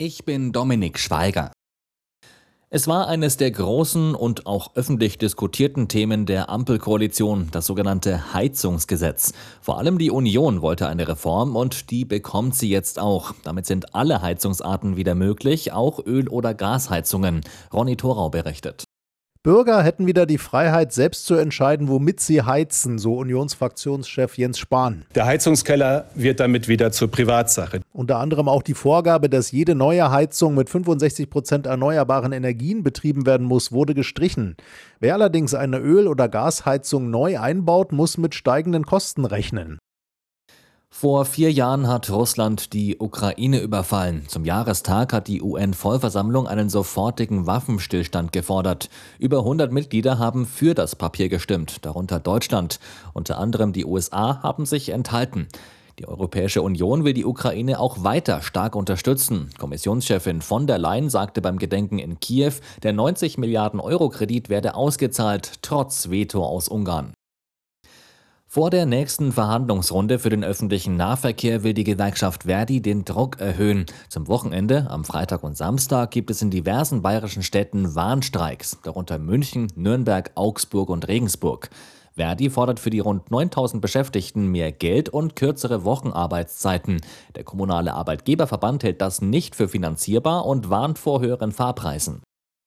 Ich bin Dominik Schweiger. Es war eines der großen und auch öffentlich diskutierten Themen der Ampelkoalition, das sogenannte Heizungsgesetz. Vor allem die Union wollte eine Reform und die bekommt sie jetzt auch. Damit sind alle Heizungsarten wieder möglich, auch Öl- oder Gasheizungen. Ronny Thorau berichtet. Bürger hätten wieder die Freiheit, selbst zu entscheiden, womit sie heizen, so Unionsfraktionschef Jens Spahn. Der Heizungskeller wird damit wieder zur Privatsache. Unter anderem auch die Vorgabe, dass jede neue Heizung mit 65% erneuerbaren Energien betrieben werden muss, wurde gestrichen. Wer allerdings eine Öl- oder Gasheizung neu einbaut, muss mit steigenden Kosten rechnen. Vor 4 Jahren hat Russland die Ukraine überfallen. Zum Jahrestag hat die UN-Vollversammlung einen sofortigen Waffenstillstand gefordert. Über 100 Mitglieder haben für das Papier gestimmt, darunter Deutschland. Unter anderem die USA haben sich enthalten. Die Europäische Union will die Ukraine auch weiter stark unterstützen. Kommissionschefin von der Leyen sagte beim Gedenken in Kiew, der 90 Milliarden Euro Kredit werde ausgezahlt, trotz Veto aus Ungarn. Vor der nächsten Verhandlungsrunde für den öffentlichen Nahverkehr will die Gewerkschaft Verdi den Druck erhöhen. Zum Wochenende, am Freitag und Samstag, gibt es in diversen bayerischen Städten Warnstreiks, darunter München, Nürnberg, Augsburg und Regensburg. Verdi fordert für die rund 9000 Beschäftigten mehr Geld und kürzere Wochenarbeitszeiten. Der kommunale Arbeitgeberverband hält das nicht für finanzierbar und warnt vor höheren Fahrpreisen.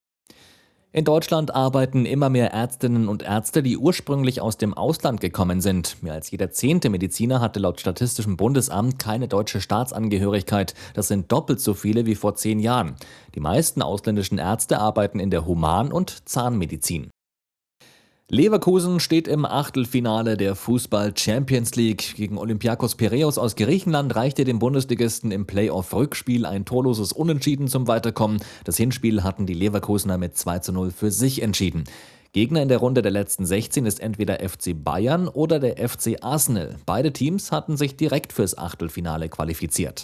In Deutschland arbeiten immer mehr Ärztinnen und Ärzte, die ursprünglich aus dem Ausland gekommen sind. Mehr als jeder 10. Mediziner hatte laut Statistischem Bundesamt keine deutsche Staatsangehörigkeit. Das sind doppelt so viele wie vor 10 Jahren. Die meisten ausländischen Ärzte arbeiten in der Human- und Zahnmedizin. Leverkusen steht im Achtelfinale der Fußball-Champions League. Gegen Olympiakos Piräus aus Griechenland reichte dem Bundesligisten im Playoff-Rückspiel ein torloses Unentschieden zum Weiterkommen. Das Hinspiel hatten die Leverkusener mit 2:0 für sich entschieden. Gegner in der Runde der letzten 16 ist entweder FC Bayern oder der FC Arsenal. Beide Teams hatten sich direkt fürs Achtelfinale qualifiziert.